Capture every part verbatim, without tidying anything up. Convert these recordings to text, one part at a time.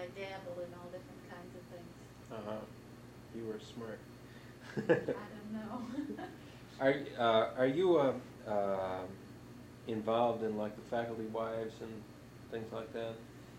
I dabble in all different kinds of things. Uh-huh. You were smart. I don't know. Are, uh, are you, uh, uh, involved in like the faculty wives and things like that?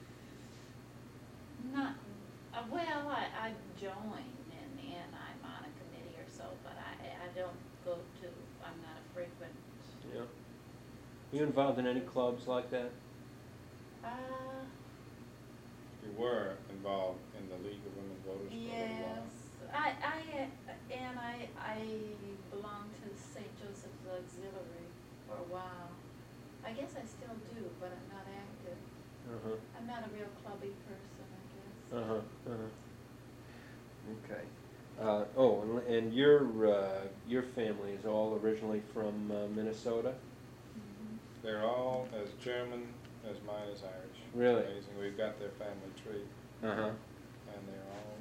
Not, uh, well, I, I join and, and I'm on a committee or so, but I, I don't go to, I'm not a frequent. Yeah. Are you involved in any clubs like that? Uh, You were involved in the League of Women Voters for a little while. yes, I, I, uh, and I, I belonged to Saint Joseph's Auxiliary for a while. I guess I still do, but I'm not active. Uh-huh. I'm not a real clubby person, I guess. Uh-huh, uh-huh. Okay. Uh, oh, and, and your, uh, your family is all originally from uh, Minnesota? Mhm. They're all as German as mine is Irish. Really? It's amazing. We've got their family tree, Uh-huh. and they're all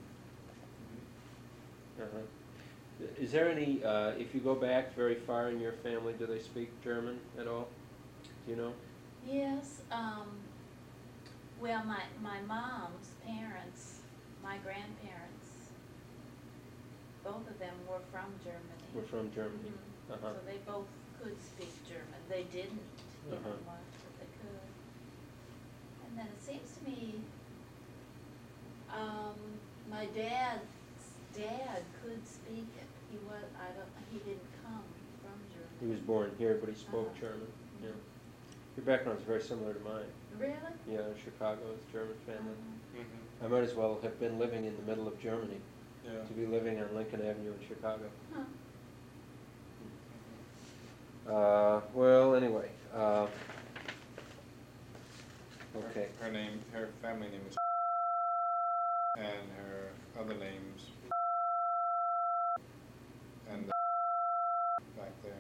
German. Uh-huh. Is there any, uh, if you go back very far in your family, do they speak German at all? Do you know? Yes, um, well, my, my mom's parents, my grandparents, both of them were from Germany. We're from Germany. Mhm. Uh-huh. So they both could speak German. They didn't, you know, Uh-huh. much, but they could. And then it seems to me, um, my dad's dad could speak it. He was, I don't, he didn't come from Germany. He was born here, but he spoke Uh-huh. German. Yeah. Your background's very similar to mine. Really? Yeah, Chicago is German family. Uh-huh. Mm-hmm. I might as well have been living in the middle of Germany Yeah. to be living on Lincoln Avenue in Chicago. Huh. Uh, well, anyway, uh, okay. Her, her name, her family name is, and her other names, and the back there.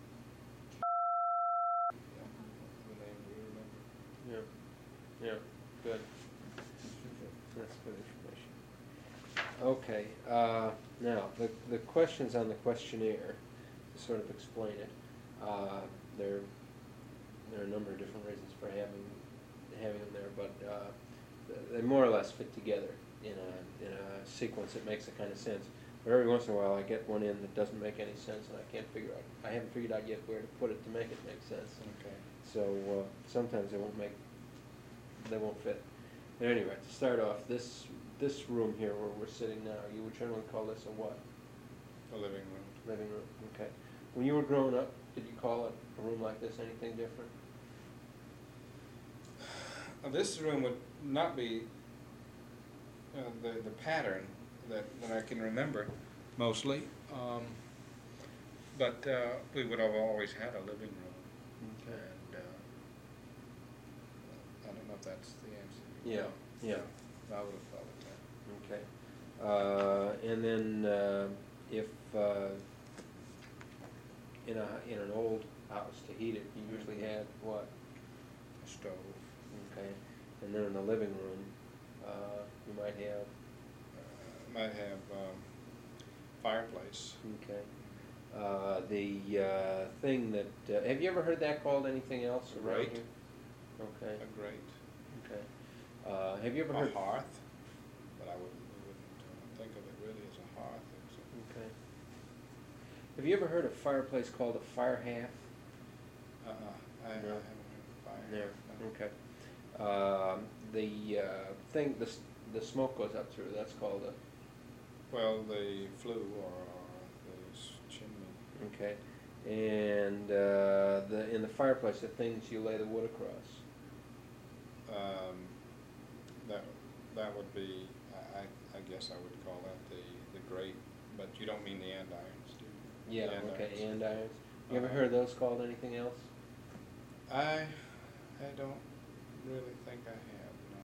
Yeah, the name we remember. Yeah, yeah, good. That's good information. Okay, uh, now, the, the questions on the questionnaire, to sort of explain it, uh, there, there are a number of different reasons for having, having them there, but, uh, they more or less fit together in a, in a sequence that makes a kind of sense. But every once in a while, I get one in that doesn't make any sense, and I can't figure out, I haven't figured out yet where to put it to make it make sense. Okay. So, uh, sometimes they won't make, they won't fit. At any rate, to start off, this, this room here where we're sitting now, you would generally call this a what? The living room. Living room, okay. When you were growing up, did you call it a room like this anything different? Uh, This room would not be uh, the, the pattern that, that I can remember mostly. Um, but uh, we would have always had a living room. Okay. And uh, I don't know if that's the answer. Yeah, yeah. I would have called it that. Okay. Uh, and then, uh, if, uh, in a, in an old house to heat it, you usually had what? A stove. Okay. And then in the living room, uh, you might have, Uh, might have um, fireplace. okay. Uh, the, uh, thing that, uh, have you ever heard that called anything else A around grate. here? Okay, A grate. okay. Uh, have you ever A heard? hearth, but I wouldn't, we wouldn't uh, think of it really as a hearth. It's a- Okay. Have you ever heard a fireplace called a fire half? Uh-uh, I, I haven't No. heard of fire. There, no. okay. Um, the, uh, thing, the, s- the smoke goes up through, that's called a, Well, the flue or the s- chimney. okay. And, uh, the, in the fireplace, the things you lay the wood across. Um, that, that would be, I, I I guess I would call that the, the grate, but you don't mean the andirons, do you? Yeah, The okay, andirons. andirons. You ever Uh, heard those called anything else? I, I don't really think I have.